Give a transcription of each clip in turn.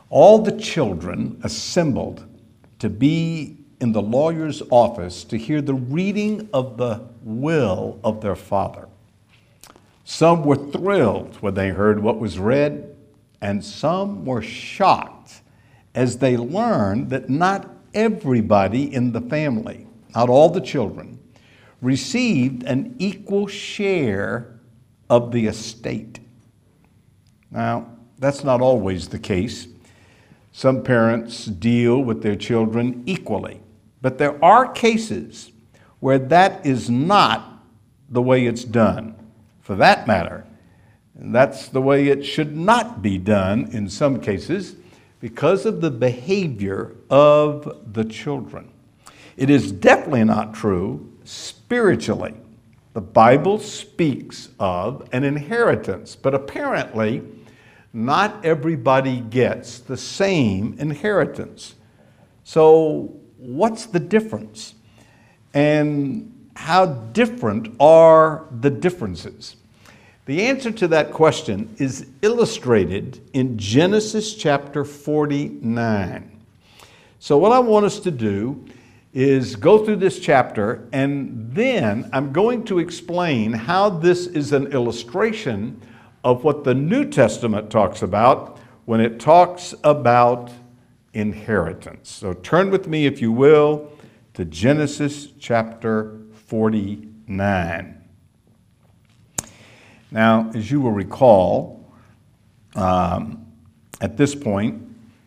All the children assembled to be in the lawyer's office to hear the reading of the will of their father. Some were thrilled when they heard what was read, and some were shocked as they learned that not everybody in the family, not all the children, received an equal share of the estate. Now, that's not always the case. Some parents deal with their children equally, but there are cases where that is not the way it's done. For that matter, that's the way it should not be done in some cases because of the behavior of the children. It is definitely not true spiritually. The Bible speaks of an inheritance, but apparently not everybody gets the same inheritance. So what's the difference? And how different are the differences? The answer to that question is illustrated in Genesis chapter 49. So what I want us to do is go through this chapter, and then I'm going to explain how this is an illustration of what the New Testament talks about when it talks about inheritance. So turn with me, if you will, to Genesis chapter 49. Now, as you will recall, at this point,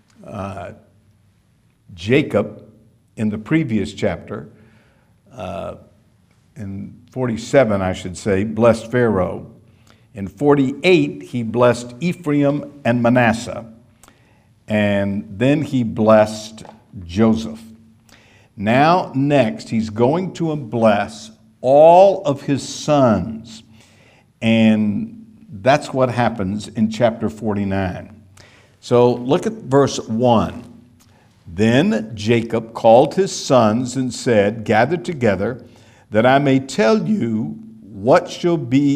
Jacob, in the previous chapter, in 47, I should say, blessed Pharaoh. In 48, he blessed Ephraim and Manasseh, and then he blessed Joseph. Now, next, he's going to bless all of his sons, and that's what happens in chapter 49. So look at verse 1. Then Jacob called his sons and said, "Gather together, that I may tell you what shall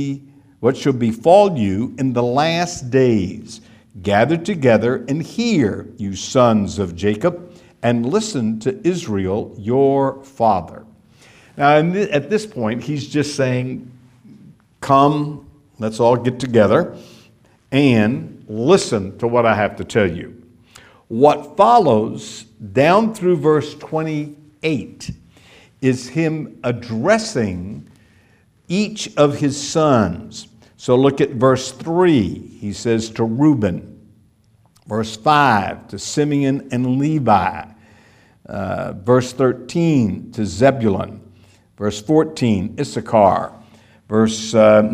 befall you in the last days. Gather together and hear, you sons of Jacob, and listen to Israel, your father." Now, at this point, he's just saying, come, let's all get together and listen to what I have to tell you. What follows down through verse 28 is him addressing each of his sons. So look at verse 3. He says to Reuben. Verse 5 to Simeon and Levi. Verse 13 to Zebulun. Verse 14, Issachar. Verse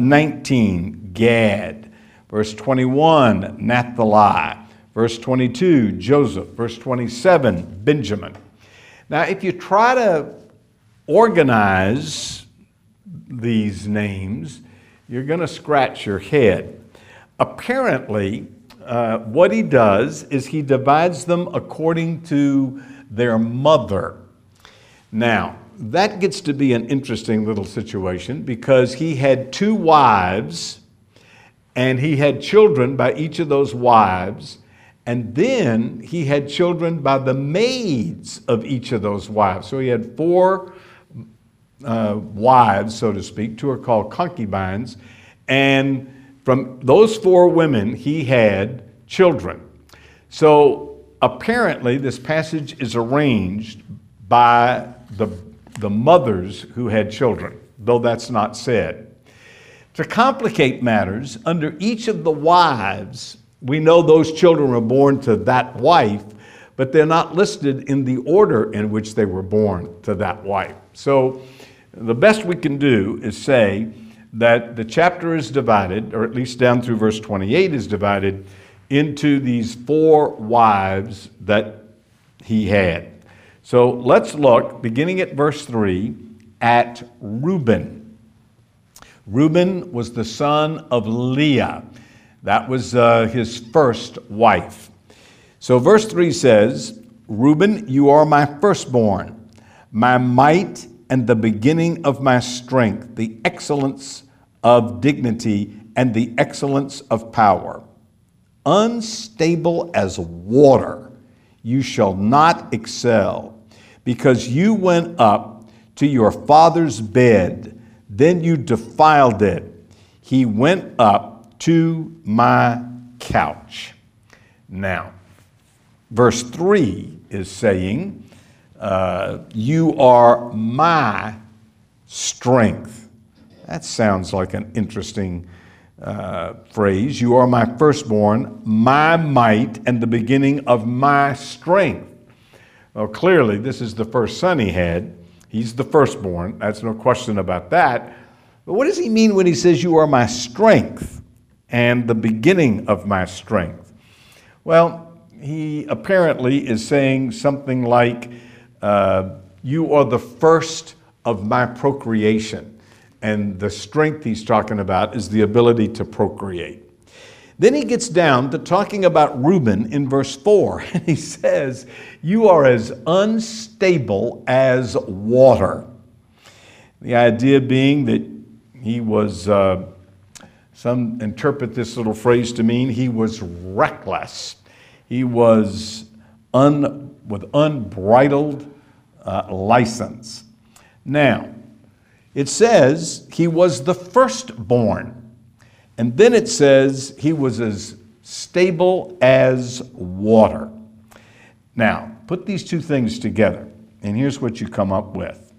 19, Gad. Verse 21, Naphtali. Verse 22, Joseph. Verse 27, Benjamin. Now, if you try to organize these names, you're going to scratch your head. Apparently, what he does is he divides them according to their mother. Now, that gets to be an interesting little situation because he had 2 wives and he had children by each of those wives, and then he had children by the maids of each of those wives. So he had 4 wives, so to speak. 2 are called concubines, and from those 4 women he had children. So apparently this passage is arranged by the mothers who had children, though that's not said. To complicate matters, under each of the wives, we know those children were born to that wife, but they're not listed in the order in which they were born to that wife. So the best we can do is say that the chapter is divided, or at least down through verse 28 is divided, into these 4 wives that he had. So let's look, beginning at verse 3, at Reuben. Reuben was the son of Leah. That was his first wife. So verse 3 says, "Reuben, you are my firstborn, my might and the beginning of my strength, the excellence of dignity and the excellence of power. unstable as water, you shall not excel, because you went up to your father's bed, then you defiled it. He went up to my couch. Now, verse 3 is saying, you are my strength. That sounds like an interesting phrase. You are my firstborn, my might, and the beginning of my strength. Well, clearly, this is the first son he had. He's the firstborn. That's no question about that. But what does he mean when he says, you are my strength and the beginning of my strength? Well, he apparently is saying something like, you are the first of my procreation. And the strength he's talking about is the ability to procreate. Then he gets down to talking about Reuben in verse 4. And he says, you are as unstable as water. The idea being that he was, some interpret this little phrase to mean he was reckless. He was with unbridled license. Now, it says he was the firstborn. And then it says he was as stable as water. Now, put these two things together, and here's what you come up with.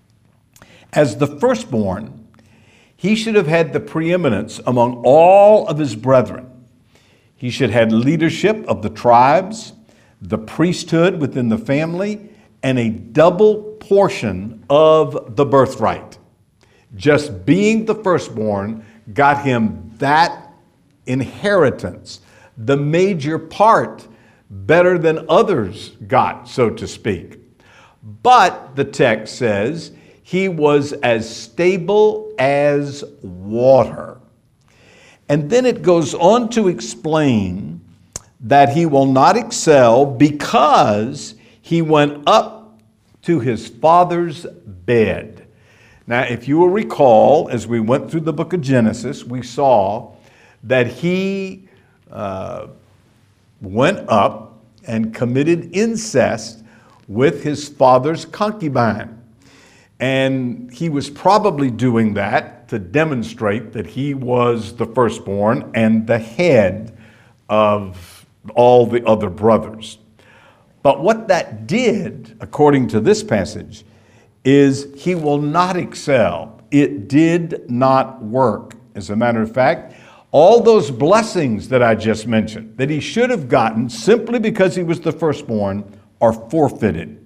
As the firstborn, he should have had the preeminence among all of his brethren. He should have had leadership of the tribes, the priesthood within the family, and a double portion of the birthright. Just being the firstborn got him that inheritance, the major part, better than others got, so to speak. But the text says he was as stable as water. And then it goes on to explain that he will not excel because he went up to his father's bed. Now, if you will recall, as we went through the book of Genesis, we saw that he went up and committed incest with his father's concubine. And he was probably doing that to demonstrate that he was the firstborn and the head of all the other brothers. But what that did, according to this passage, is he will not excel. It did not work. As a matter of fact, all those blessings that I just mentioned, that he should have gotten simply because he was the firstborn, are forfeited.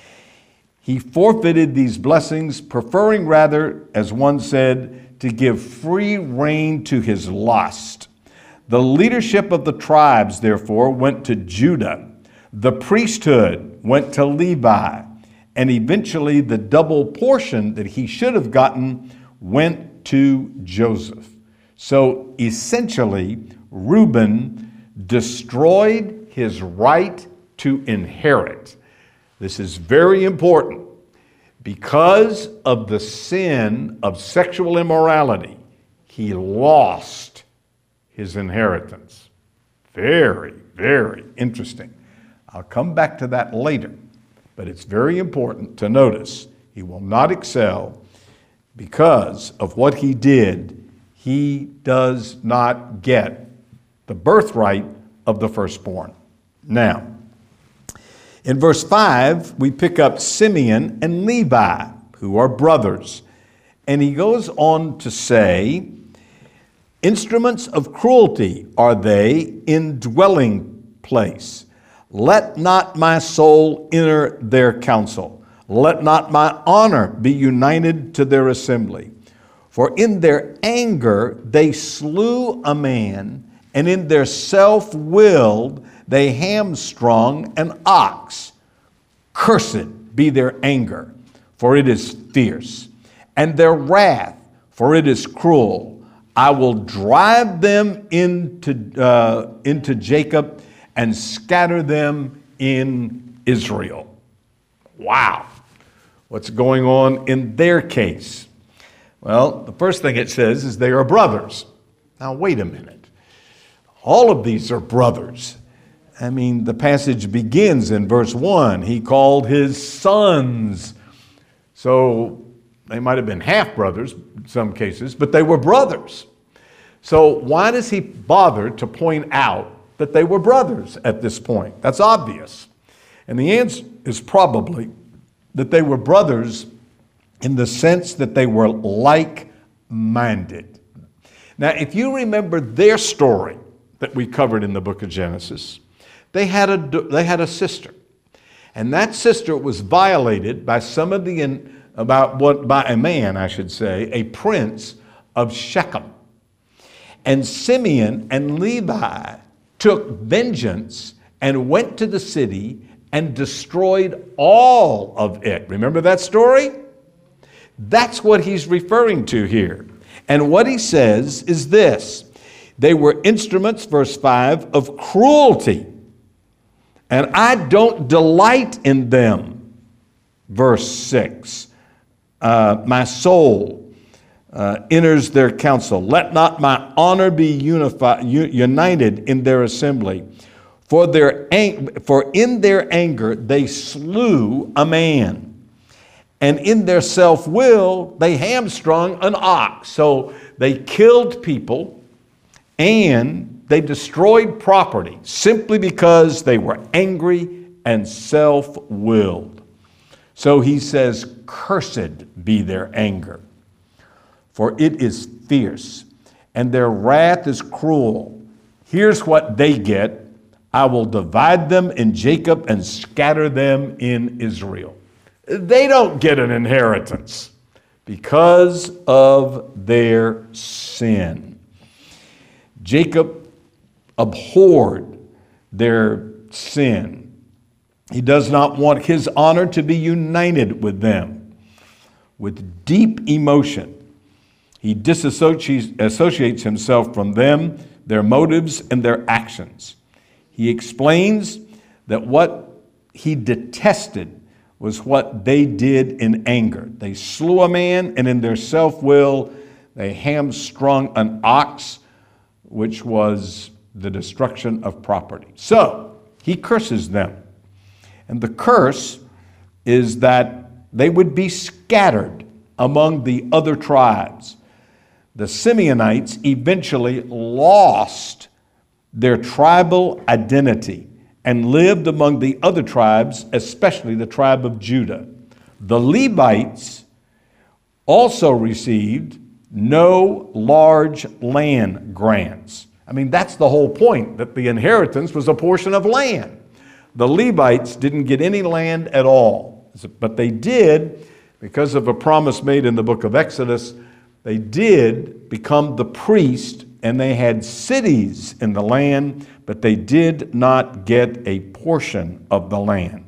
He forfeited these blessings, preferring rather, as one said, to give free rein to his lust. The leadership of the tribes, therefore, went to Judah. The priesthood went to Levi. And eventually the double portion that he should have gotten went to Joseph. So essentially, Reuben destroyed his right to inherit. This is very important. Because of the sin of sexual immorality, he lost his inheritance. Very, very interesting. I'll come back to that later. But it's very important to notice he will not excel because of what he did. He does not get the birthright of the firstborn. Now, in verse 5, we pick up Simeon and Levi, who are brothers. And he goes on to say, instruments of cruelty are they in dwelling place. Let not my soul enter their council. Let not my honor be united to their assembly. For in their anger they slew a man, and in their self-willed they hamstrung an ox. Cursed be their anger, for it is fierce, and their wrath, for it is cruel. I will drive them into Jacob and scatter them in Israel. Wow. What's going on in their case? Well, the first thing it says is they are brothers. Now, wait a minute. All of these are brothers. I mean, the passage begins in verse 1. He called his sons. So they might have been half brothers in some cases, but they were brothers. So why does he bother to point out that they were brothers at this point? That's obvious. And the answer is probably that they were brothers in the sense that they were like-minded. Now, if you remember their story that we covered in the book of Genesis, they had a sister. And that sister was violated by by a man, I should say, a prince of Shechem. And Simeon and Levi took vengeance and went to the city and destroyed all of it. Remember that story? That's what he's referring to here. And what he says is this: they were instruments, verse 5, of cruelty, and I don't delight in them. Verse 6, my soul enters their counsel. Let not my honor be united in their assembly. For in their anger they slew a man, and in their self-will they hamstrung an ox. So they killed people and they destroyed property simply because they were angry and self-willed. So he says, cursed be their anger, for it is fierce, and their wrath is cruel. Here's what they get: I will divide them in Jacob and scatter them in Israel. They don't get an inheritance because of their sin. Jacob abhorred their sin. He does not want his honor to be united with them. With deep emotion, he disassociates himself from them, their motives, and their actions. He explains that what he detested was what they did in anger. They slew a man, and in their self-will, they hamstrung an ox, which was the destruction of property. So he curses them. And the curse is that they would be scattered among the other tribes. The Simeonites eventually lost their tribal identity and lived among the other tribes, especially the tribe of Judah. The Levites also received no large land grants. I mean, that's the whole point, that the inheritance was a portion of land. The Levites didn't get any land at all, but they did, because of a promise made in the book of Exodus, they did become the priest, and they had cities in the land, but they did not get a portion of the land.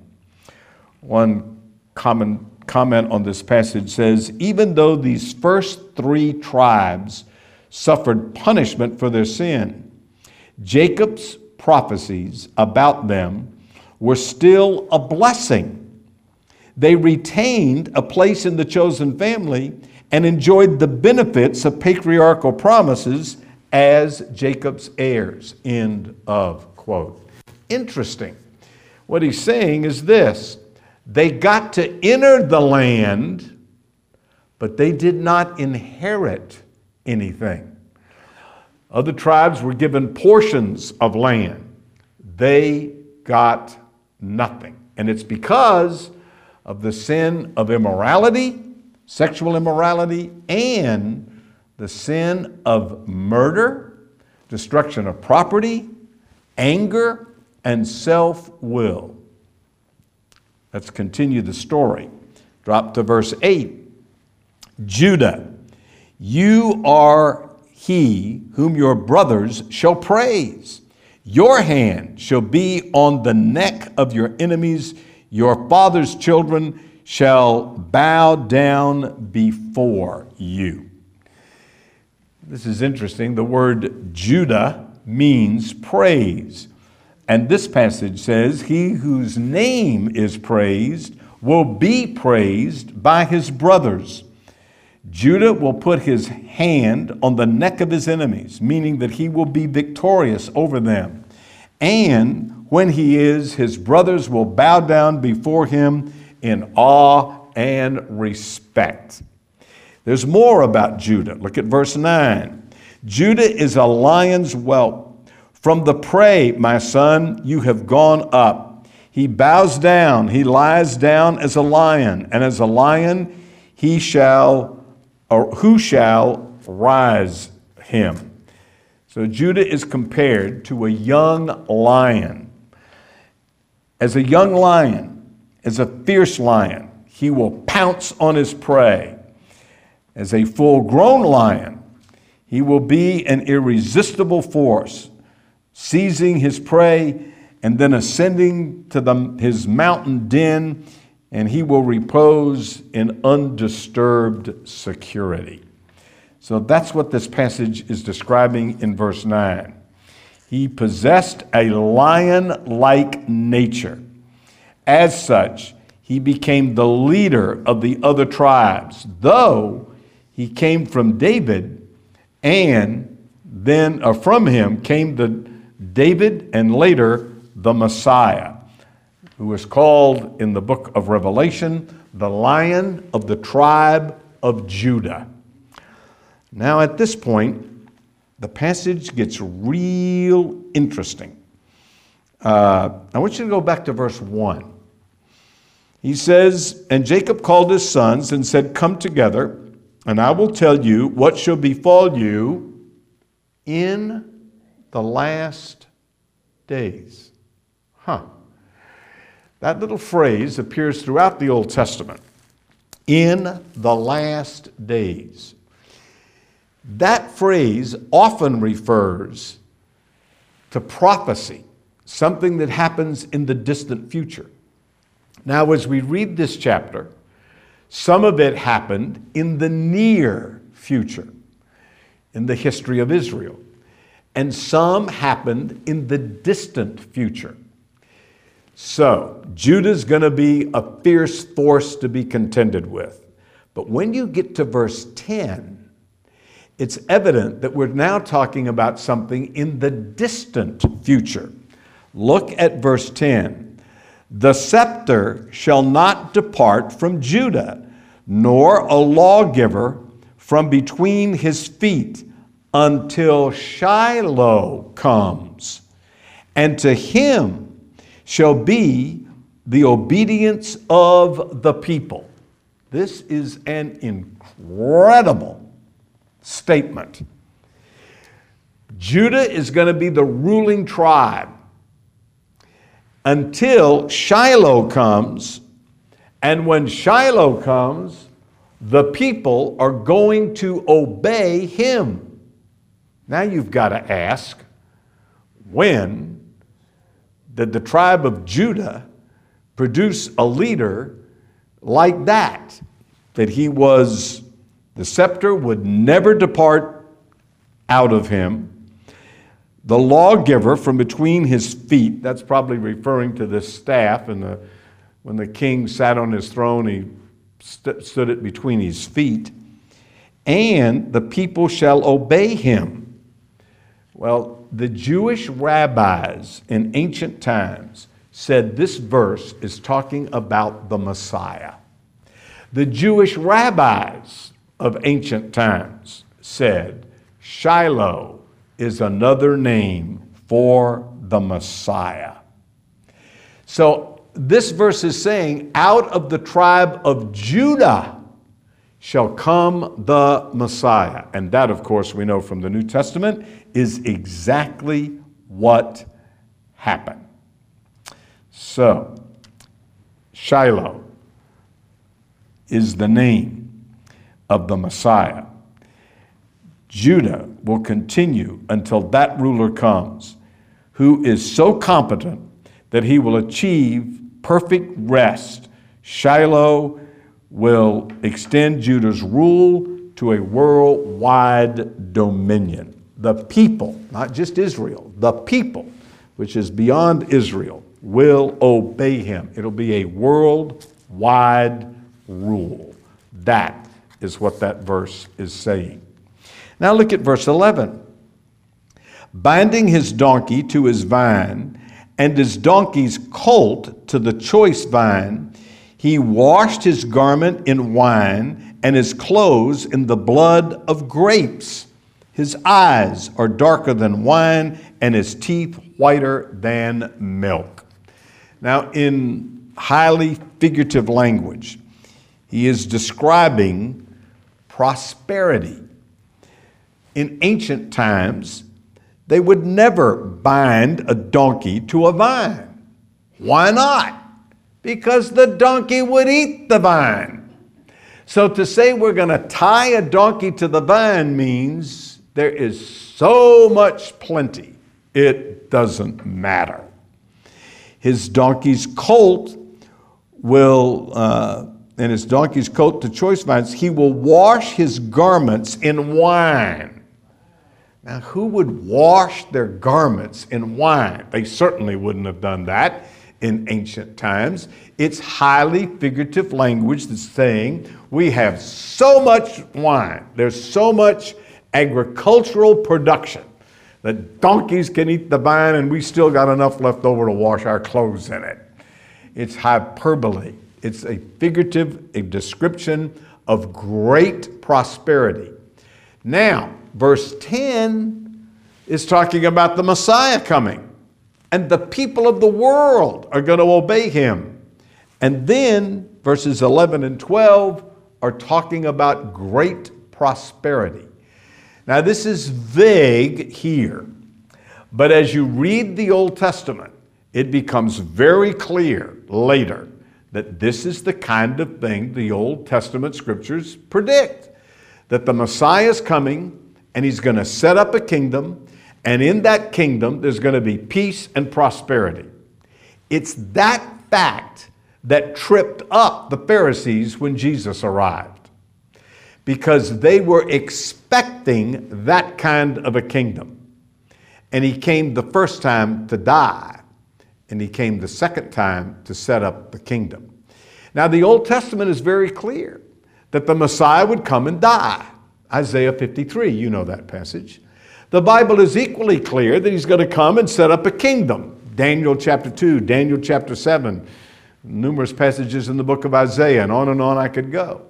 One common comment on this passage says, even though these first three tribes suffered punishment for their sin, Jacob's prophecies about them were still a blessing. They retained a place in the chosen family and enjoyed the benefits of patriarchal promises as Jacob's heirs. End of quote. Interesting. What he's saying is this: they got to enter the land, but they did not inherit anything. Other tribes were given portions of land. They got nothing. And it's because of the sin of immorality, sexual immorality, and the sin of murder, destruction of property, anger, and self-will. Let's continue the story. Drop to verse 8. Judah, you are he whom your brothers shall praise. Your hand shall be on the neck of your enemies. Your father's children shall bow down before you. This is interesting. The word Judah means praise. And this passage says, he whose name is praised will be praised by his brothers. Judah will put his hand on the neck of his enemies, meaning that he will be victorious over them. And when he is, his brothers will bow down before him in awe and respect. There's more about Judah. Look at verse 9. Judah is a lion's whelp. From the prey, my son, you have gone up. He bows down, he lies down as a lion, and as a lion who shall rise him. So Judah is compared to a young lion. As a young lion, as a fierce lion, he will pounce on his prey. As a full-grown lion, he will be an irresistible force, seizing his prey and then ascending to his mountain den, and he will repose in undisturbed security. So that's what this passage is describing in verse 9. He possessed a lion-like nature. As such, he became the leader of the other tribes, though he came from David, and then from him came David and later the Messiah, who is called in the book of Revelation the Lion of the tribe of Judah. Now at this point, the passage gets real interesting. I want you to go back to verse 1. He says, and Jacob called his sons and said, come together, and I will tell you what shall befall you in the last days. That little phrase appears throughout the Old Testament. In the last days. That phrase often refers to prophecy, something that happens in the distant future. Now, as we read this chapter, some of it happened in the near future, in the history of Israel, and some happened in the distant future. So, Judah's going to be a fierce force to be contended with. But when you get to verse 10, it's evident that we're now talking about something in the distant future. Look at verse 10. The scepter shall not depart from Judah, nor a lawgiver from between his feet, until Shiloh comes, and to him shall be the obedience of the people. This is an incredible statement. Judah is going to be the ruling tribe until Shiloh comes, and when Shiloh comes, the people are going to obey him. Now you've got to ask, when did the tribe of Judah produce a leader like that? That the scepter would never depart out of him. The lawgiver from between his feet, that's probably referring to this staff, and when the king sat on his throne, he stood it between his feet. And the people shall obey him. Well, the Jewish rabbis in ancient times said this verse is talking about the Messiah. The Jewish rabbis of ancient times said Shiloh is another name for the Messiah. So this verse is saying, out of the tribe of Judah shall come the Messiah. And that, of course, we know from the New Testament is exactly what happened. So, Shiloh is the name of the Messiah. Judah will continue until that ruler comes, who is so competent that he will achieve perfect rest. Shiloh will extend Judah's rule to a worldwide dominion. The people, not just Israel, the people, which is beyond Israel, will obey him. It'll be a worldwide rule. That is what that verse is saying. Now look at verse 11. Binding his donkey to his vine, and his donkey's colt to the choice vine, he washed his garment in wine, and his clothes in the blood of grapes. His eyes are darker than wine, and his teeth whiter than milk. Now, in highly figurative language, he is describing prosperity. In ancient times, they would never bind a donkey to a vine. Why not? Because the donkey would eat the vine. So to say we're going to tie a donkey to the vine means there is so much plenty, it doesn't matter. His donkey's colt and his donkey's coat to choice vines, he will wash his garments in wine. Now, who would wash their garments in wine? They certainly wouldn't have done that in ancient times. It's highly figurative language that's saying we have so much wine, there's so much agricultural production that donkeys can eat the vine and we still got enough left over to wash our clothes in it. It's hyperbole. It's a description of great prosperity. Now, verse 10 is talking about the Messiah coming, and the people of the world are going to obey him. And then verses 11 and 12 are talking about great prosperity. Now, this is vague here, but as you read the Old Testament, it becomes very clear later that this is the kind of thing the Old Testament scriptures predict, that the Messiah is coming and he's going to set up a kingdom, and in that kingdom there's going to be peace and prosperity. It's that fact that tripped up the Pharisees when Jesus arrived, because they were expecting that kind of a kingdom. And he came the first time to die, and he came the second time to set up the kingdom. Now, the Old Testament is very clear that the Messiah would come and die. Isaiah 53, you know that passage. The Bible is equally clear that he's going to come and set up a kingdom. Daniel chapter 2, Daniel chapter 7, numerous passages in the book of Isaiah, and on I could go.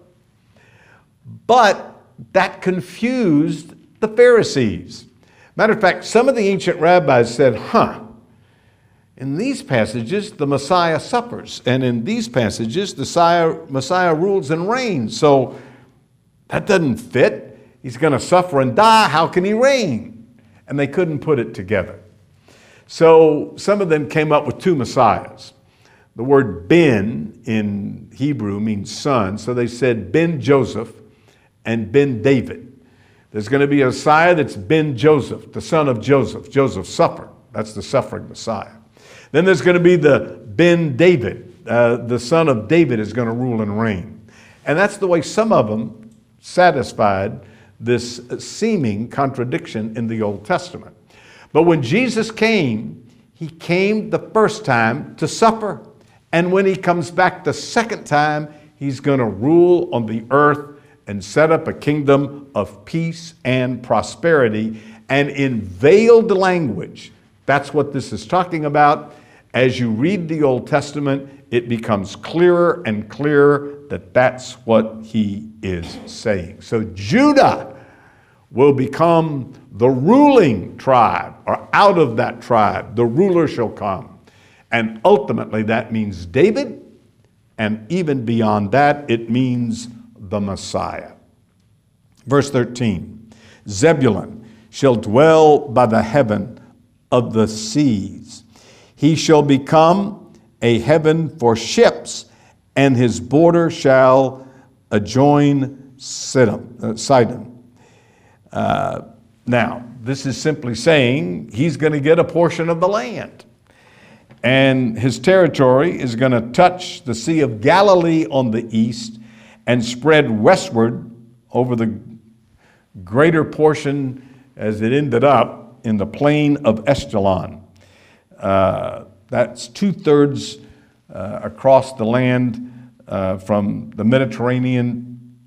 But that confused the Pharisees. Matter of fact, some of the ancient rabbis said, in these passages, the Messiah suffers. And in these passages, the Messiah rules and reigns. So that doesn't fit. He's going to suffer and die. How can he reign? And they couldn't put it together. So some of them came up with two Messiahs. The word Ben in Hebrew means son. So they said Ben Joseph and Ben David. There's going to be a Messiah that's Ben Joseph, the son of Joseph. Joseph suffered. That's the suffering Messiah. Then there's going to be the Ben David. The son of David is going to rule and reign. And that's the way some of them satisfied this seeming contradiction in the Old Testament. But when Jesus came, he came the first time to suffer. And when he comes back the second time, he's going to rule on the earth and set up a kingdom of peace and prosperity. And in veiled language, that's what this is talking about. As you read the Old Testament, it becomes clearer and clearer that that's what he is saying. So Judah will become the ruling tribe, or out of that tribe, the ruler shall come. And ultimately that means David, and even beyond that, it means the Messiah. Verse 13, Zebulun shall dwell by the heaven of the seas. He shall become a heaven for ships, and his border shall adjoin Sidon. Now, this is simply saying he's going to get a portion of the land. And his territory is going to touch the Sea of Galilee on the east and spread westward over the greater portion as it ended up in the plain of Esdraelon. That's 2/3 across the land from the Mediterranean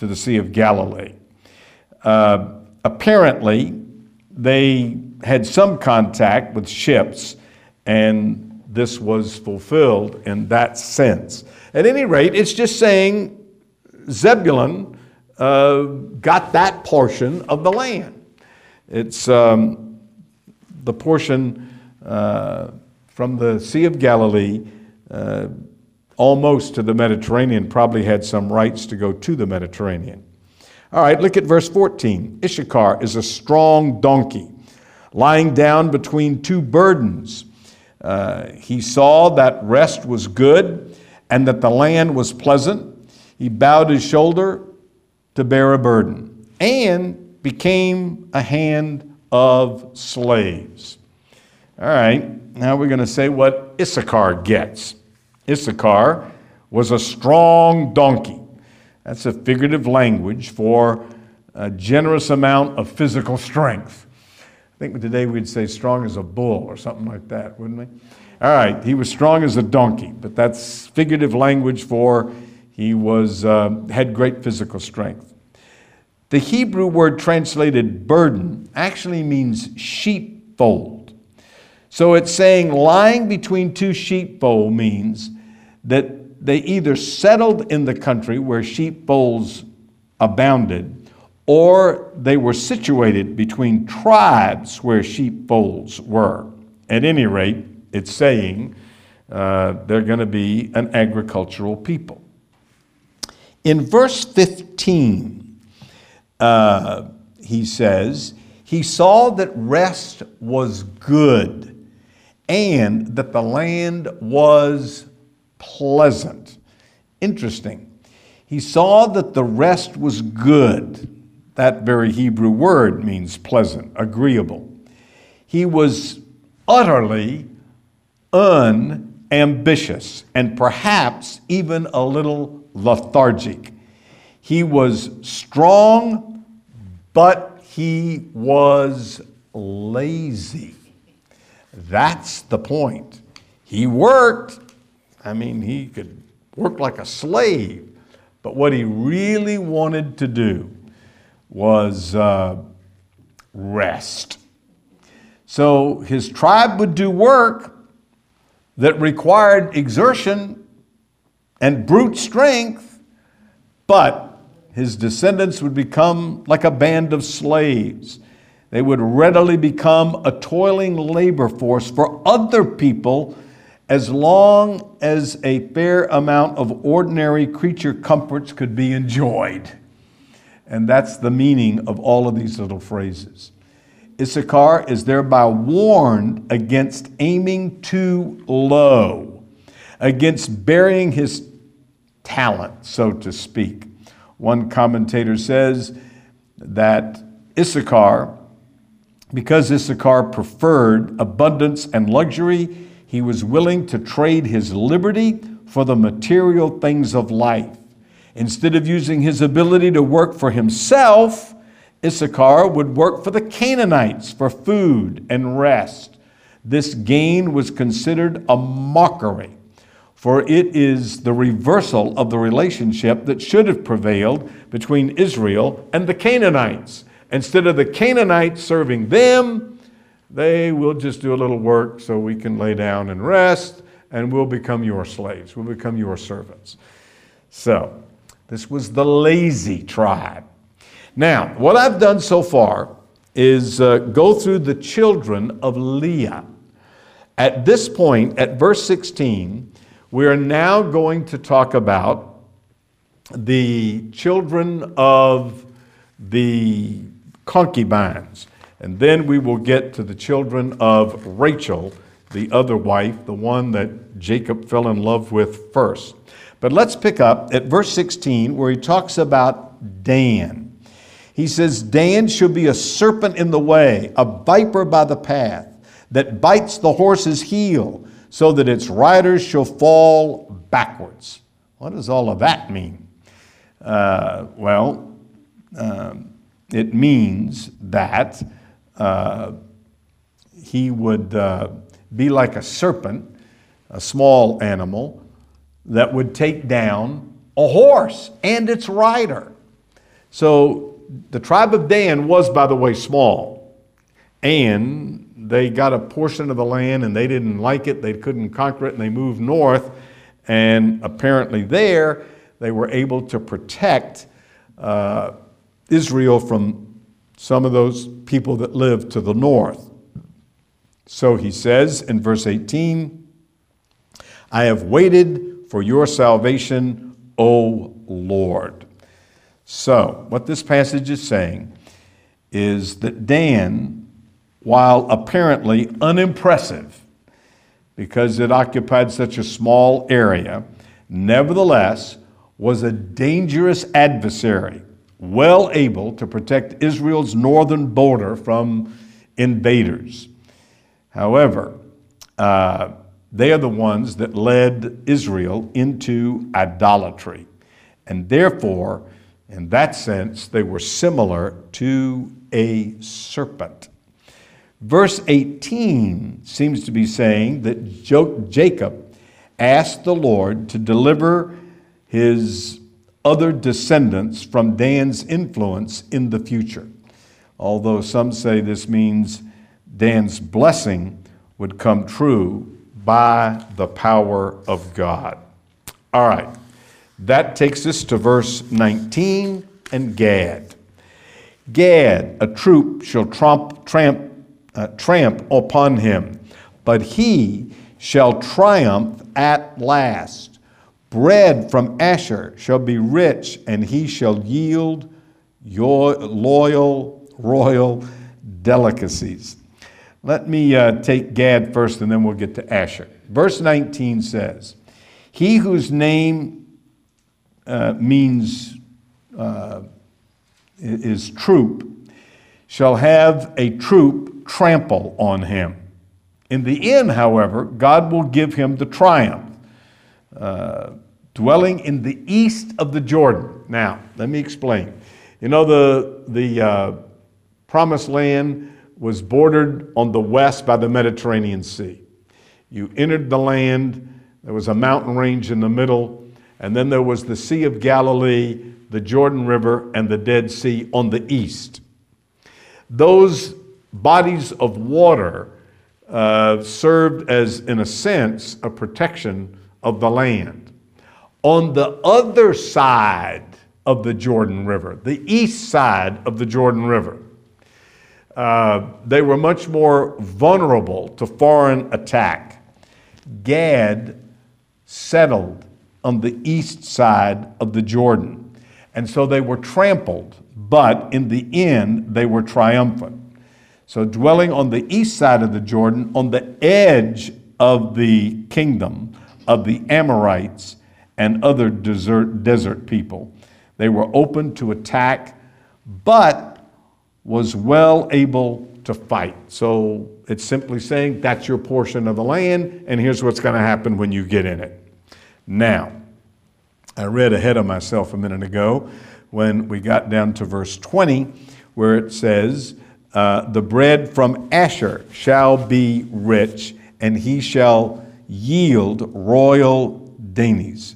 to the Sea of Galilee. Apparently, they had some contact with ships, and this was fulfilled in that sense. At any rate, it's just saying Zebulun got that portion of the land. It's the portion from the Sea of Galilee almost to the Mediterranean, probably had some rights to go to the Mediterranean. All right, look at verse 14. Issachar is a strong donkey, lying down between two burdens. He saw that rest was good and that the land was pleasant. He bowed his shoulder to bear a burden and became a hand of slaves. All right, now we're going to say what Issachar gets. Issachar was a strong donkey. That's a figurative language for a generous amount of physical strength. I think today we'd say strong as a bull or something like that, wouldn't we? All right, he was strong as a donkey, but that's figurative language for he was had great physical strength. The Hebrew word translated burden actually means sheepfold. So it's saying lying between two sheepfold means that they either settled in the country where sheepfolds abounded, or they were situated between tribes where sheepfolds were. At any rate, it's saying they're going to be an agricultural people. In verse 15, he says, he saw that rest was good and that the land was pleasant. Interesting. He saw that the rest was good. That very Hebrew word means pleasant, agreeable. He was utterly unambitious and perhaps even a little lethargic. He was strong, but he was lazy. That's the point. He worked. I mean, he could work like a slave. But what he really wanted to do was rest. So his tribe would do work that required exertion and brute strength, but his descendants would become like a band of slaves. They would readily become a toiling labor force for other people as long as a fair amount of ordinary creature comforts could be enjoyed. And that's the meaning of all of these little phrases. Issachar is thereby warned against aiming too low, against burying his talent, so to speak. One commentator says that Issachar, because Issachar preferred abundance and luxury, he was willing to trade his liberty for the material things of life. Instead of using his ability to work for himself, Issachar would work for the Canaanites for food and rest. This gain was considered a mockery, for it is the reversal of the relationship that should have prevailed between Israel and the Canaanites. Instead of the Canaanites serving them, they will just do a little work so we can lay down and rest, and we'll become your slaves. We'll become your servants. So, this was the lazy tribe. Now, what I've done so far is go through the children of Leah. At this point, at verse 16, we are now going to talk about the children of the concubines. And then we will get to the children of Rachel, the other wife, the one that Jacob fell in love with first. But let's pick up at verse 16 where he talks about Dan. He says, Dan shall be a serpent in the way, a viper by the path, that bites the horse's heel, so that its riders shall fall backwards. What does all of that mean? It means that he would be like a serpent, a small animal, that would take down a horse and its rider. So the tribe of Dan was, by the way, small, and they got a portion of the land and they didn't like it. They couldn't conquer it, and they moved north. And apparently there they were able to protect Israel from some of those people that lived to the north. So he says in verse 18, I have waited for your salvation, O Lord. So what this passage is saying is that Dan, while apparently unimpressive because it occupied such a small area, nevertheless was a dangerous adversary, well able to protect Israel's northern border from invaders. However, they are the ones that led Israel into idolatry. And therefore, in that sense, they were similar to a serpent. Verse 18 seems to be saying that Jacob asked the Lord to deliver his other descendants from Dan's influence in the future. Although some say this means Dan's blessing would come true by the power of God. All right, that takes us to verse 19 and Gad. Gad, a troop shall tramp upon him, but he shall triumph at last. Bread from Asher shall be rich, and he shall yield your royal delicacies. Let me take Gad first, and then we'll get to Asher. Verse 19 says, he whose name means is troop shall have a troop trample on him. In the end, however, God will give him the triumph, dwelling in the east of the Jordan. Now, let me explain. You know, the promised land was bordered on the west by the Mediterranean Sea. You entered the land, there was a mountain range in the middle, and then there was the Sea of Galilee, the Jordan River, and the Dead Sea on the east. Those bodies of water served as, in a sense, a protection of the land. On the other side of the Jordan River, the east side of the Jordan River, they were much more vulnerable to foreign attack. Gad settled on the east side of the Jordan, and so they were trampled, but in the end, they were triumphant. So dwelling on the east side of the Jordan, on the edge of the kingdom of the Amorites and other desert people, they were open to attack, but was well able to fight. So it's simply saying that's your portion of the land, and here's what's going to happen when you get in it. Now, I read ahead of myself a minute ago when we got down to verse 20, where it says, the bread from Asher shall be rich, and he shall yield royal dainties.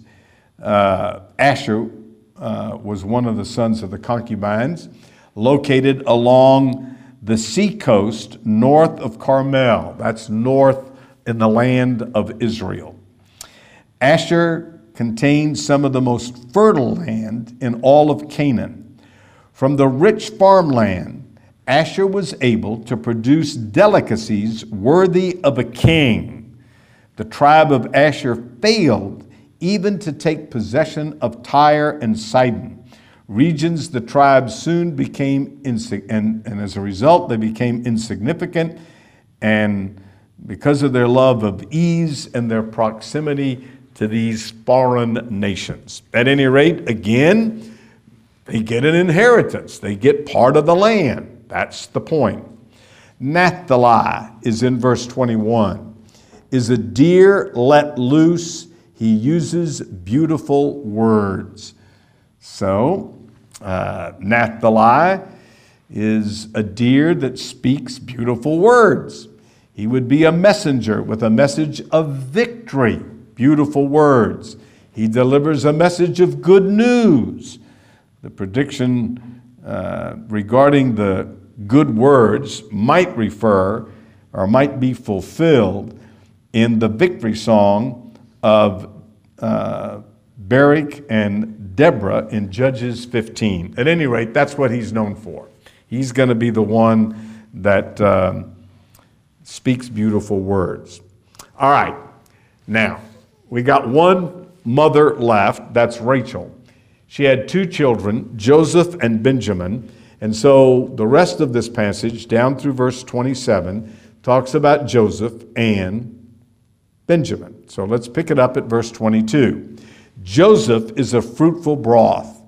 Asher was one of the sons of the concubines, located along the seacoast north of Carmel. That's north in the land of Israel. Asher contained some of the most fertile land in all of Canaan. From the rich farmland, Asher was able to produce delicacies worthy of a king. The tribe of Asher failed even to take possession of Tyre and Sidon, regions the tribe soon became and as a result, they became insignificant, and because of their love of ease and their proximity to these foreign nations. At any rate, again, they get an inheritance. They get part of the land. That's the point. Naphtali is in verse 21. Is a deer let loose. He uses beautiful words. So, Naphtali is a deer that speaks beautiful words. He would be a messenger with a message of victory, beautiful words. He delivers a message of good news. The prediction regarding the good words might refer or might be fulfilled in the victory song of Barak and Deborah in Judges 15. At any rate, that's what he's known for. He's going to be the one that speaks beautiful words. All right, now we got one mother left, that's Rachel. She had two children, Joseph and Benjamin, and so the rest of this passage, down through verse 27, talks about Joseph and Benjamin. So let's pick it up at verse 22. Joseph is a fruitful broth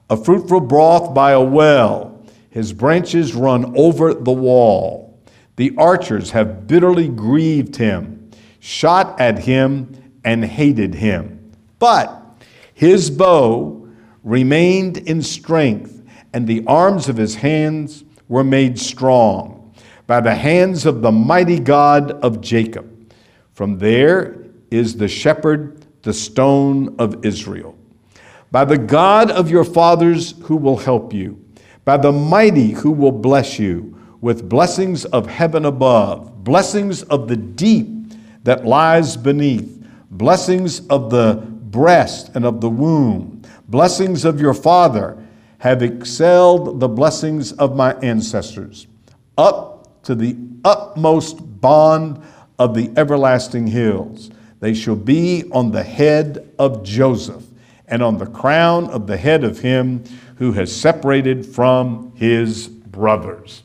by a well. His branches run over the wall. The archers have bitterly grieved him, shot at him, and hated him. But his bow remained in strength, and the arms of his hands were made strong by the hands of the mighty God of Jacob. From there is the shepherd, the stone of Israel. By the God of your fathers who will help you, by the mighty who will bless you with blessings of heaven above, blessings of the deep that lies beneath, blessings of the breast and of the womb, blessings of your father have excelled the blessings of my ancestors, up to the utmost bond of the everlasting hills. They shall be on the head of Joseph and on the crown of the head of him who has separated from his brothers.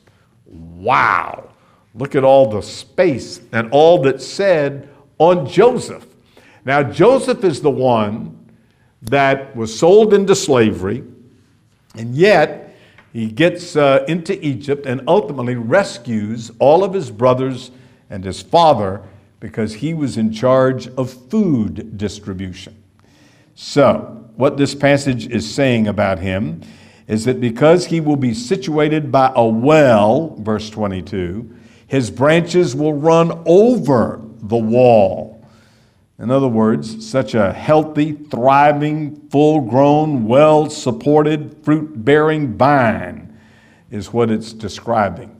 Wow. Look at all the space and all that's said on Joseph. Now, Joseph is the one that was sold into slavery, and yet he gets into Egypt and ultimately rescues all of his brothers and his father because he was in charge of food distribution. So, what this passage is saying about him is that because he will be situated by a well, verse 22, his branches will run over the wall. In other words, such a healthy, thriving, full-grown, well-supported, fruit-bearing vine is what it's describing.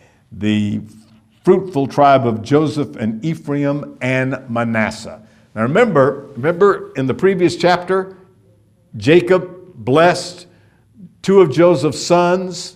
The fruitful tribe of Joseph and Ephraim and Manasseh. Now remember in the previous chapter, Jacob blessed two of Joseph's sons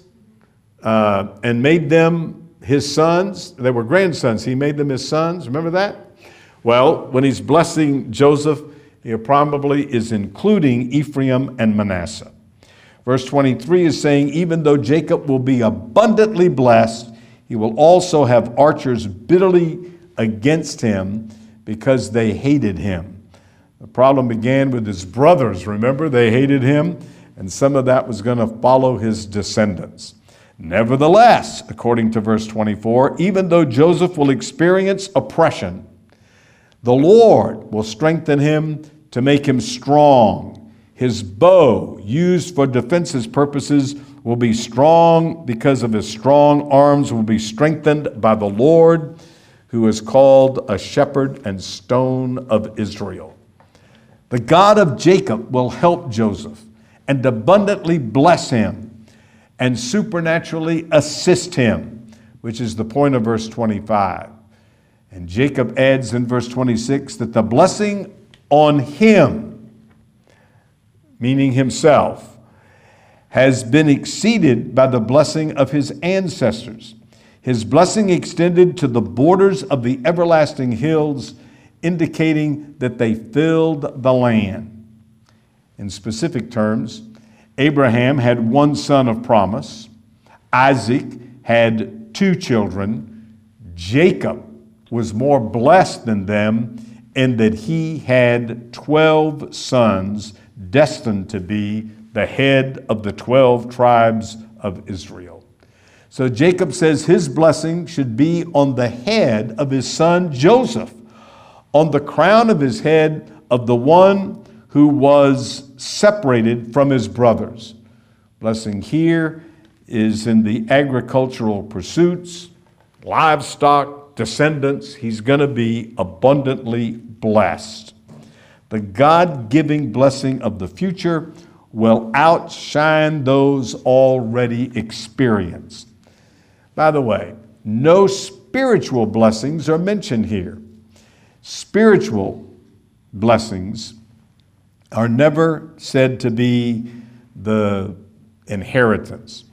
and made them his sons. They were grandsons. He made them his sons. Remember that? Well, when he's blessing Joseph, he probably is including Ephraim and Manasseh. Verse 23 is saying, even though Jacob will be abundantly blessed, he will also have archers bitterly against him because they hated him. The problem began with his brothers. Remember, they hated him, and some of that was going to follow his descendants. Nevertheless, according to verse 24, even though Joseph will experience oppression, the Lord will strengthen him to make him strong. His bow, used for defense's purposes, will be strong because of his strong arms, will be strengthened by the Lord, who is called a shepherd and stone of Israel. The God of Jacob will help Joseph and abundantly bless him and supernaturally assist him, which is the point of verse 25. And Jacob adds in verse 26 that the blessing on him, meaning himself, has been exceeded by the blessing of his ancestors. His blessing extended to the borders of the everlasting hills, indicating that they filled the land. In specific terms, Abraham had one son of promise. Isaac had two children. Jacob was more blessed than them in that he had 12 sons destined to be the head of the 12 tribes of Israel. So Jacob says his blessing should be on the head of his son Joseph, on the crown of his head of the one who was separated from his brothers. Blessing here is in the agricultural pursuits, livestock, descendants. He's going to be abundantly blessed. The God-giving blessing of the future will outshine those already experienced. By the way, no spiritual blessings are mentioned here. Spiritual blessings are never said to be the inheritance.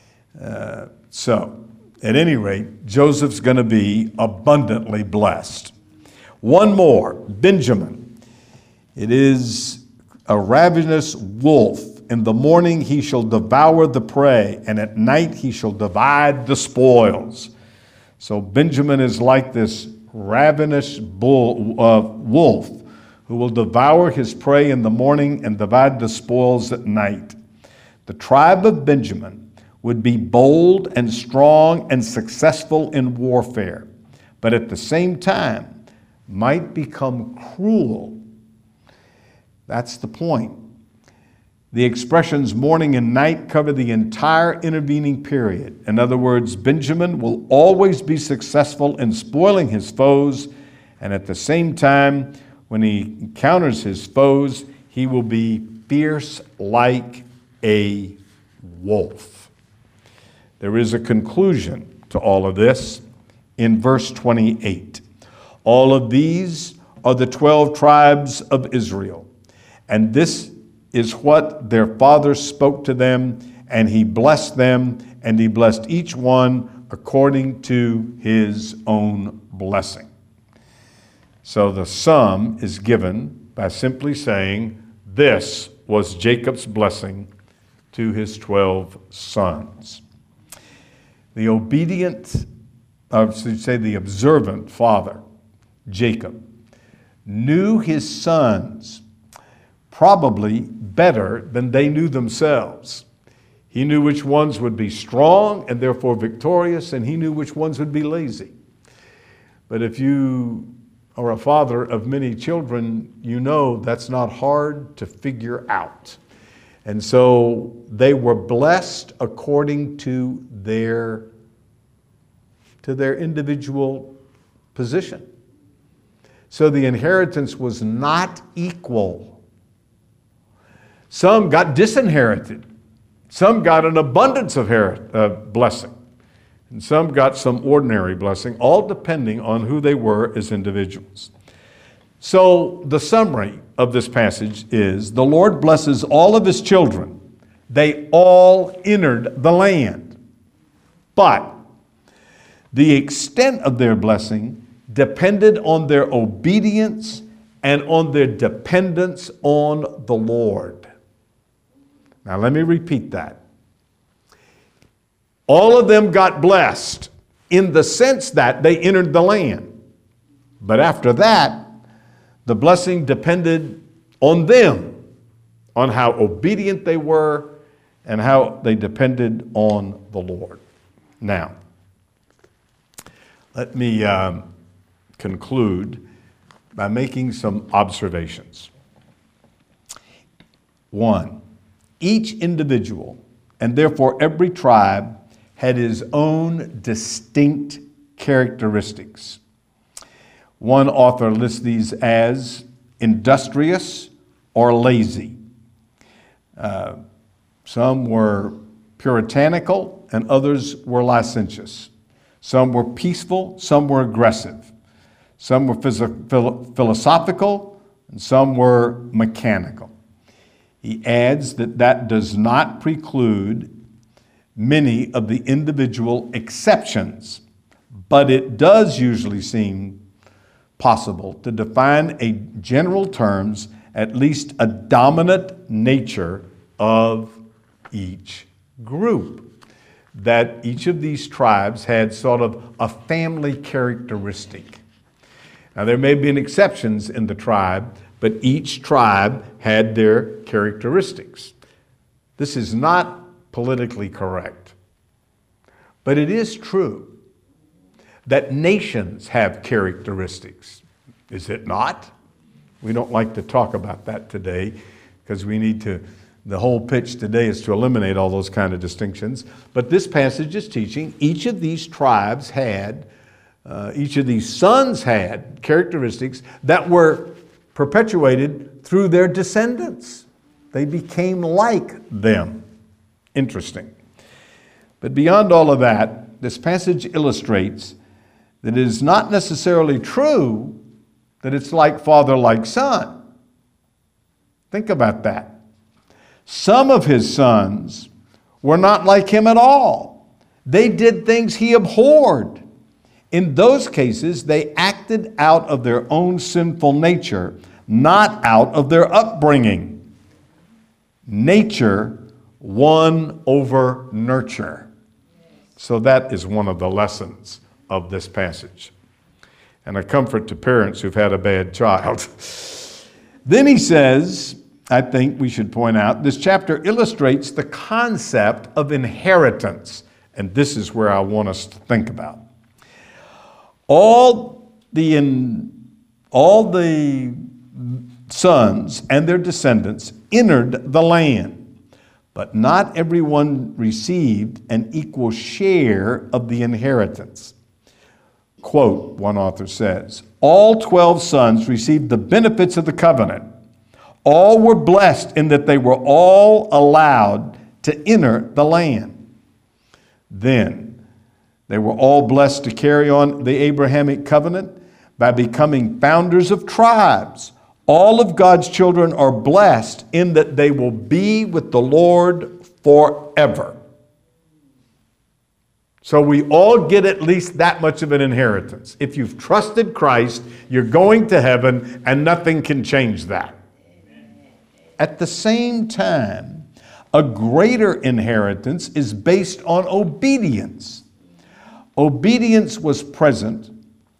So, at any rate, Joseph's going to be abundantly blessed. One more, Benjamin. It is a ravenous wolf. In the morning he shall devour the prey, and at night he shall divide the spoils. So Benjamin is like this ravenous wolf who will devour his prey in the morning and divide the spoils at night. The tribe of Benjamin would be bold and strong and successful in warfare, but at the same time might become cruel. That's the point. The expressions morning and night cover the entire intervening period. In other words, Benjamin will always be successful in spoiling his foes, and at the same time, when he encounters his foes, he will be fierce like a wolf. There is a conclusion to all of this in verse 28. All of these are the 12 tribes of Israel, and this is what their father spoke to them, and he blessed them, and he blessed each one according to his own blessing. So the sum is given by simply saying, this was Jacob's blessing to his 12 sons. The obedient, the observant father, Jacob, knew his sons probably better than they knew themselves. He knew which ones would be strong and therefore victorious, and he knew which ones would be lazy. But if you are a father of many children, you know that's not hard to figure out. And so they were blessed according to their individual position. So the inheritance was not equal. Some got disinherited. Some got an abundance of blessing. And some got some ordinary blessing, all depending on who they were as individuals. So the summary of this passage is, the Lord blesses all of his children. They all entered the land. But the extent of their blessing depended on their obedience and on their dependence on the Lord. Now let me repeat that. All of them got blessed in the sense that they entered the land. But after that, the blessing depended on them, on how obedient they were and how they depended on the Lord. Now, let me conclude by making some observations. One, each individual, and therefore every tribe, had his own distinct characteristics. One author lists these as industrious or lazy. Some were puritanical and others were licentious. Some were peaceful, some were aggressive. Some were philosophical, and some were mechanical. He adds that does not preclude many of the individual exceptions, but it does usually seem possible to define a general terms, at least a dominant nature of each group. That each of these tribes had sort of a family characteristic. Now there may have been exceptions in the tribe, but each tribe had their characteristics. This is not politically correct, but it is true that nations have characteristics. Is it not? We don't like to talk about that today because the whole pitch today is to eliminate all those kind of distinctions. But this passage is teaching each of these tribes had, each of these sons had characteristics that were perpetuated through their descendants. they became like them. Interesting. But beyond all of that, this passage illustrates that it is not necessarily true that it's like father, like son. Think about that. Some of his sons were not like him at all. They did things he abhorred. In those cases, they acted out of their own sinful nature, not out of their upbringing. Nature won over nurture. So that is one of the lessons of this passage. And a comfort to parents who've had a bad child. Then he says, I think we should point out, this chapter illustrates the concept of inheritance. And this is where I want us to think about. All the sons and their descendants entered the land, but not everyone received an equal share of the inheritance. Quote, one author says, all 12 sons received the benefits of the covenant. All were blessed in that they were all allowed to enter the land. Then they were all blessed to carry on the Abrahamic covenant by becoming founders of tribes. All of God's children are blessed in that they will be with the Lord forever. So we all get at least that much of an inheritance. If you've trusted Christ, you're going to heaven, and nothing can change that. At the same time, a greater inheritance is based on obedience. Obedience was present.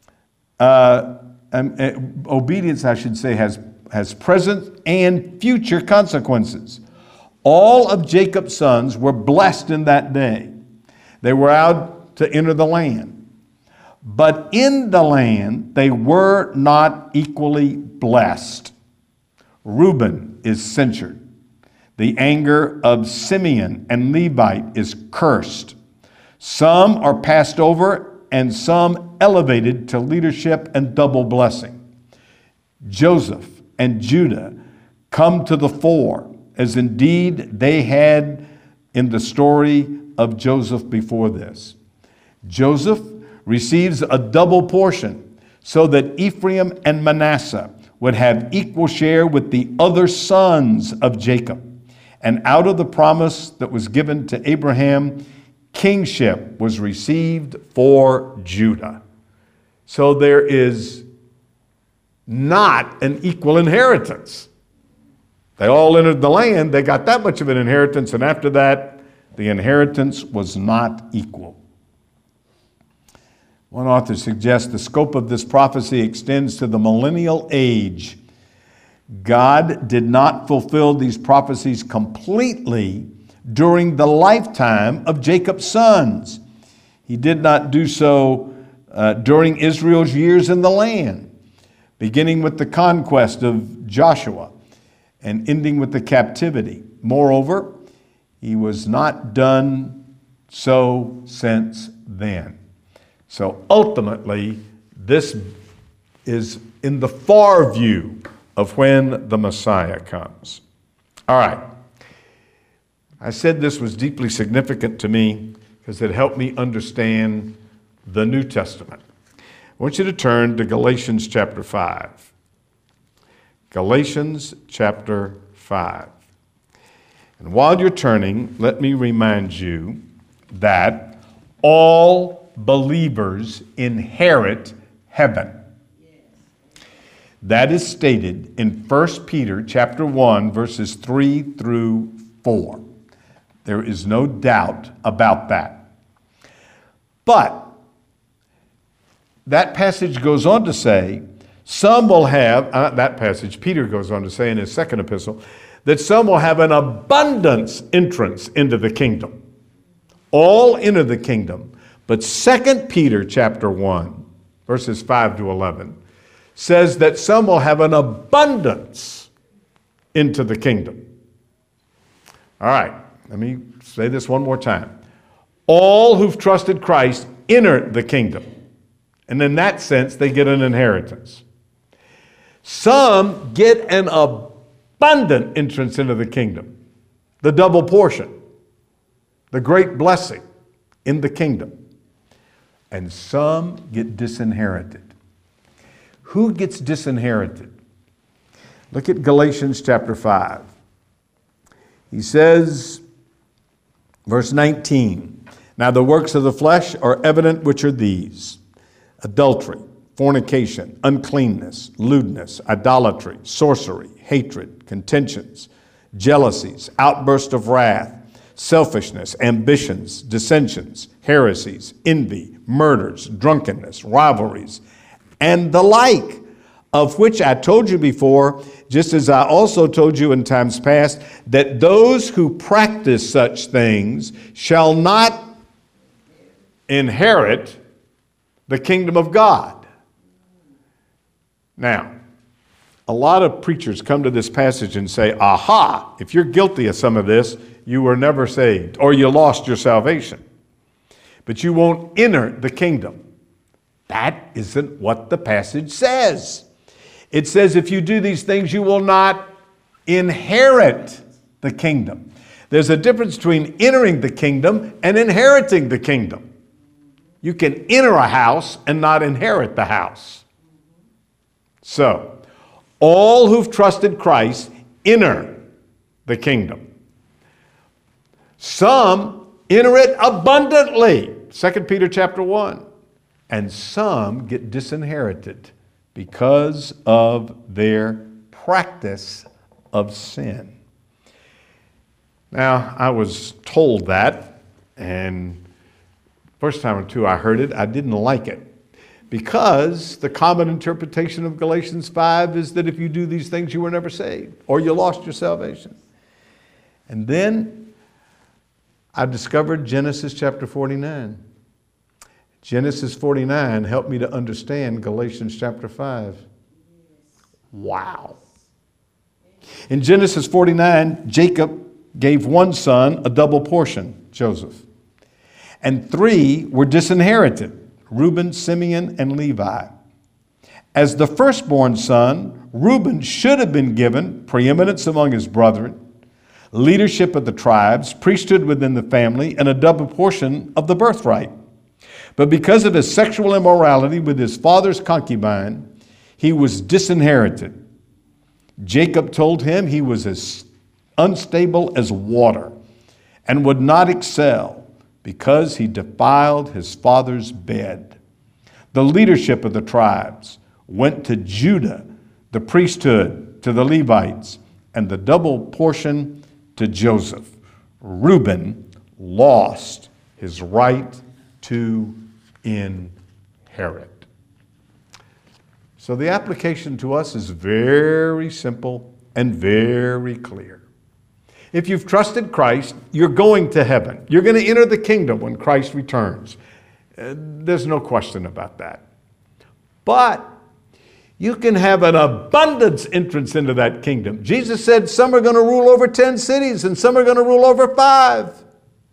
Obedience, I should say, has present and future consequences. All of Jacob's sons were blessed in that day. They were out to enter the land. But in the land, they were not equally blessed. Reuben is censured. The anger of Simeon and Levite is cursed. Some are passed over and some elevated to leadership and double blessing. Joseph and Judah come to the fore, as indeed they had in the story of Joseph before this. Joseph receives a double portion so that Ephraim and Manasseh would have equal share with the other sons of Jacob. And out of the promise that was given to Abraham, kingship was received for Judah. So there is not an equal inheritance. They all entered the land, they got that much of an inheritance, and after that, the inheritance was not equal. One author suggests the scope of this prophecy extends to the millennial age. God did not fulfill these prophecies completely during the lifetime of Jacob's sons. He did not do so during Israel's years in the land, beginning with the conquest of Joshua and ending with the captivity. Moreover, he was not done so since then. So ultimately, this is in the far view of when the Messiah comes. All right. I said this was deeply significant to me because it helped me understand the New Testament. I want you to turn to Galatians chapter 5. Galatians chapter 5. And while you're turning, let me remind you that all believers inherit heaven. That is stated in 1 Peter chapter 1, verses 3 through 4. There is no doubt about that. But that passage goes on to say, some will have, Peter goes on to say in his second epistle, that some will have an abundance entrance into the kingdom. All enter the kingdom. But 2 Peter chapter 1, verses 5 to 11, says that some will have an abundance into the kingdom. All right, let me say this one more time. All who've trusted Christ enter the kingdom. And in that sense, they get an inheritance. Some get an abundant entrance into the kingdom, the double portion, the great blessing in the kingdom. And some get disinherited. Who gets disinherited? Look at Galatians chapter 5. He says, verse 19, now the works of the flesh are evident, which are these: adultery, fornication, uncleanness, lewdness, idolatry, sorcery, hatred, contentions, jealousies, outburst of wrath, selfishness, ambitions, dissensions, heresies, envy, murders, drunkenness, rivalries, and the like, of which I told you before, just as I also told you in times past, that those who practice such things shall not inherit the kingdom of God. Now, a lot of preachers come to this passage and say, aha, if you're guilty of some of this, you were never saved, or you lost your salvation. But you won't enter the kingdom. That isn't what the passage says. It says if you do these things, you will not inherit the kingdom. There's a difference between entering the kingdom and inheriting the kingdom. You can enter a house and not inherit the house. So, all who've trusted Christ enter the kingdom. Some enter it abundantly, 2 Peter chapter 1. And some get disinherited because of their practice of sin. Now, I was told that, and first time or two I heard it, I didn't like it. Because the common interpretation of Galatians 5 is that if you do these things, you were never saved, or you lost your salvation. And then I discovered Genesis chapter 49. Genesis 49 helped me to understand Galatians chapter 5. Wow. In Genesis 49, Jacob gave one son a double portion, Joseph. And 3 were disinherited, Reuben, Simeon, and Levi. As the firstborn son, Reuben should have been given preeminence among his brethren, leadership of the tribes, priesthood within the family, and a double portion of the birthright. But because of his sexual immorality with his father's concubine, he was disinherited. Jacob told him he was as unstable as water and would not excel because he defiled his father's bed. The leadership of the tribes went to Judah, the priesthood to the Levites, and the double portion to Joseph. Reuben lost his right to inherit. So the application to us is very simple and very clear. If you've trusted Christ, you're going to heaven. You're going to enter the kingdom when Christ returns. There's no question about that. But you can have an abundance entrance into that kingdom. Jesus said some are going to rule over 10 cities and some are going to rule over 5.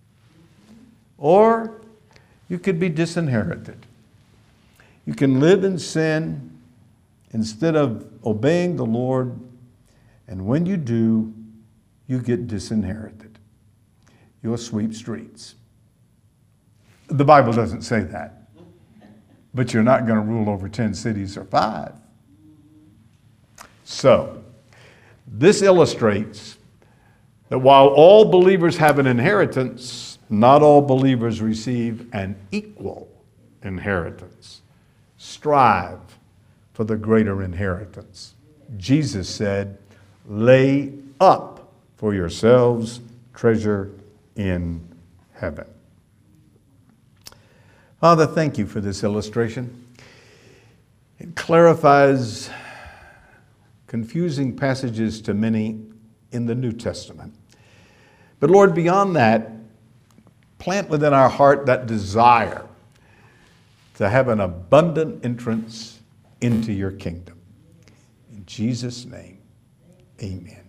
Or you could be disinherited. You can live in sin instead of obeying the Lord, and when you do, you get disinherited. You'll sweep streets. The Bible doesn't say that, but you're not going to rule over 10 cities or 5. So, this illustrates that while all believers have an inheritance, not all believers receive an equal inheritance. Strive for the greater inheritance. Jesus said, lay up for yourselves treasure in heaven. Father, thank you for this illustration. It clarifies confusing passages to many in the New Testament. But Lord, beyond that, plant within our heart that desire to have an abundant entrance into your kingdom. In Jesus' name, amen.